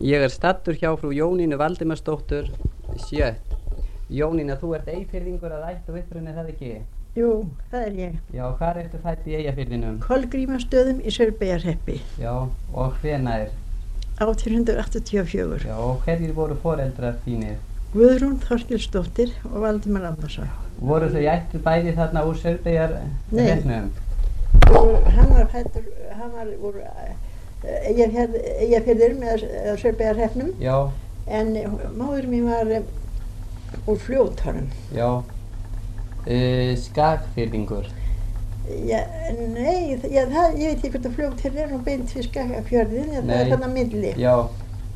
Ég staddur hjá frú Jónínu Valdimarsdóttur Sjött. Jónína, þú ert Eyfirðingur að ætt og uppruni, það ekki? Jú, það ég. Já, hvar ertu fædd í Eyjafirðinum? Kolgrímastöðum í Saurbæjarhreppi. Já, og hvenær? 1884. Já, og hverjir voru foreldrar þínir? Guðrún Þorkelsdóttir og Valdimar Andersson. Voru þau ættu bæði þarna úr Saurbæjarhreppnum? Hann var fæddur, hann var úr Eyjafirðir með Saurbæjarhreppnum. Já. En móðir mín var úr Fljóthorum. Já. Skagfirðingur? Já, nei, ég veit ekki hvort að Fljóthorum nú beint við Skagafjörðin, það er þarna milli. Já.